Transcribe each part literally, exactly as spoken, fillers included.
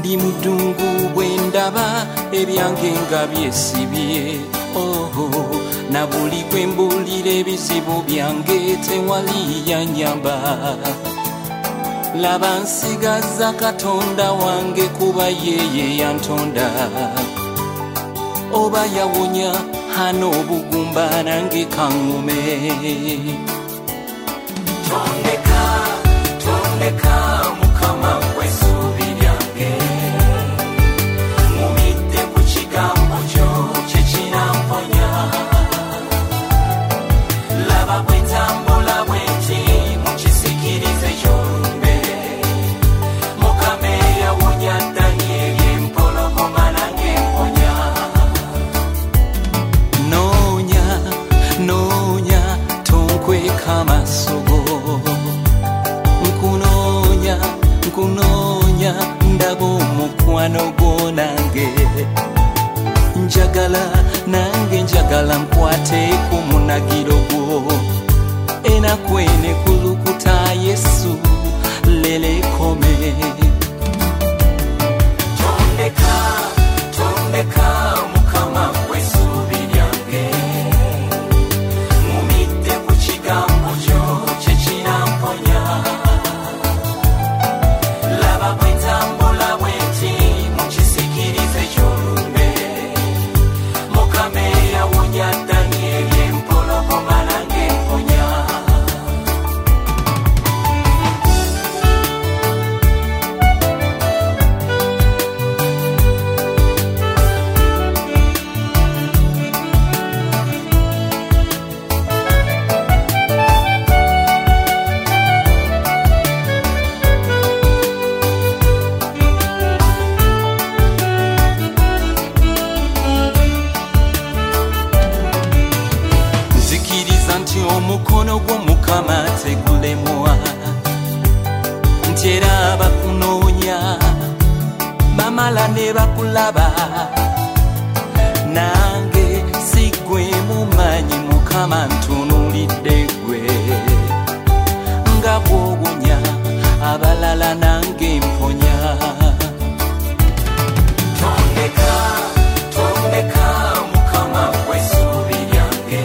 ndi mudungu bwendaba ebyange nga byesibye oho na buli gwe mbulira ebizibu byange tewali yanyamba laba nsigaza Katonda wange kuba yeye yantonda oba yawonya hano obugumba nange kangume tondeka tondeka mukama kwesubi lyange mumidde ku kigambo kyo kyekinamponya laba bwentambula bwenti mukisikirize kyolumbe mukama yawonya Danyeri empologoma nange emponya noonya noonya tonkweka amasogo nkunonya nkunonya ndaba omukwano gwo nange njagala nange njagala nkwate ku munagiro gwo enakwene kulukuta Yesu lelekome tondeka tondeka mukama kwesubi lyange mumidde ku kigambo kyo kyekinamponya laba bwentambula bwenti mukisikirize kyolumbe mukama yawonya Danyeri empologoma nange emponya omukono gw'omukama tegulemwa nti era bakunoonya bamala ne bakulaba nange si gwe mumanyi mukama ntunuulidde gwe nga bw'owonya abalala nange mponya tondeka tondeka mukama kwesubi lyange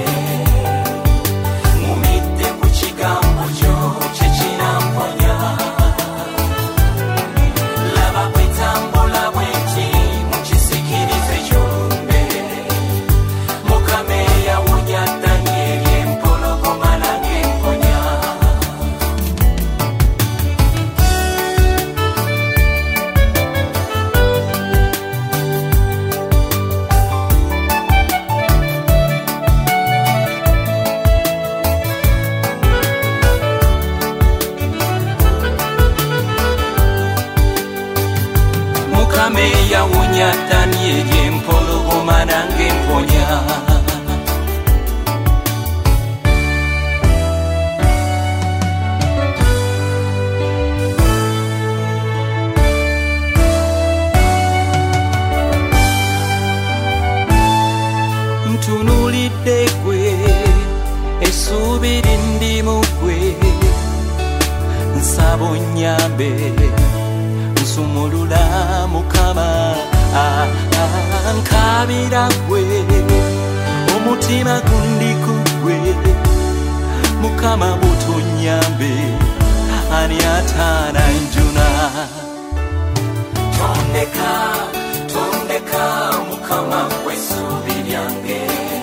mukama yawonya Danyeri empologoma nange emponya ntunuulidde gwe essuubi lindi mu gwe nsaba onnyambe nsumulula mukama nkabira gwe omutima gundi ku gwe mukama bw'otonnyambe ani ataananjuna tondeka tondeka mukama kwesubi lyange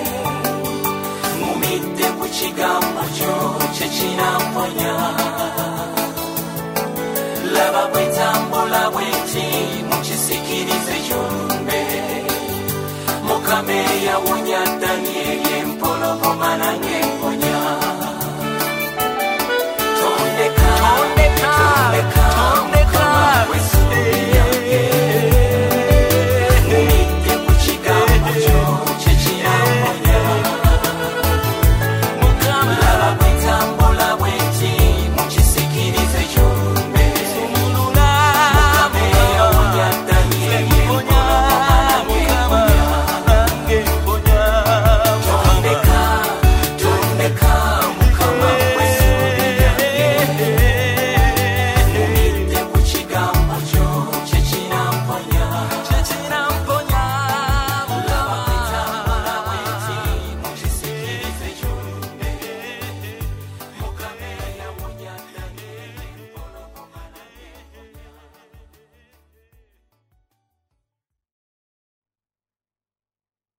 mumidde ku kigambo kyo kyekinamponya laba bwentambula bwenti mukisikirize kyolumbe mukama yawonya Danyeri empologoma nange emponya tondeka tondeka tondeka mukama kwesubi lyange mumidde ku kigambo kyo kyekinamponya laba bwentambula bwenti mukisikirize kyolumbe mukama yawonya Danyeri empologoma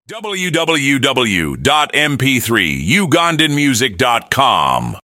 w w w dot m p three ugandan music dot com